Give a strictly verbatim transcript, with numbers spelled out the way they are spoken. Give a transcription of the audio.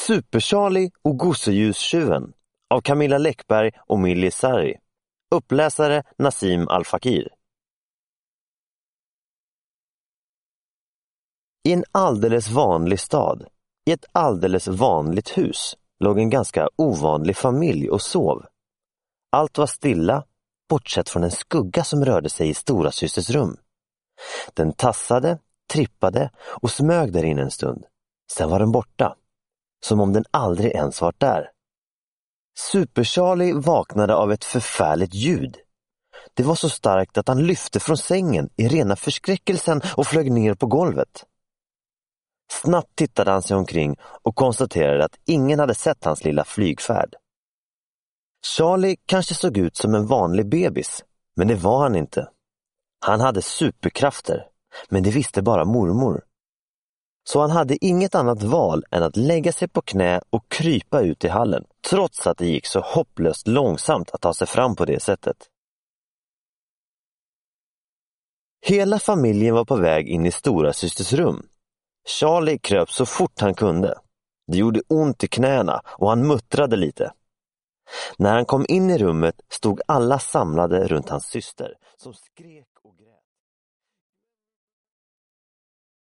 Super-Charlie och Gosselljustjuven av Camilla Läckberg och Millie Sarri. Uppläsare Nassim Al-Fakir. I en alldeles vanlig stad, i ett alldeles vanligt hus, låg en ganska ovanlig familj och sov. Allt var stilla, bortsett från en skugga som rörde sig i stora systers rum. Den tassade, trippade och smög där inne en stund. Sen var den borta, som om den aldrig ens varit där. Super-Charlie vaknade av ett förfärligt ljud. Det var så starkt att han lyfte från sängen i rena förskräckelsen och flög ner på golvet. Snabbt tittade han sig omkring och konstaterade att ingen hade sett hans lilla flygfärd. Charlie kanske såg ut som en vanlig bebis, men det var han inte. Han hade superkrafter, men det visste bara mormor. Så han hade inget annat val än att lägga sig på knä och krypa ut i hallen, trots att det gick så hopplöst långsamt att ta sig fram på det sättet. Hela familjen var på väg in i stora systers rum. Charlie kröp så fort han kunde. Det gjorde ont i knäna och han muttrade lite. När han kom in i rummet stod alla samlade runt hans syster som skrek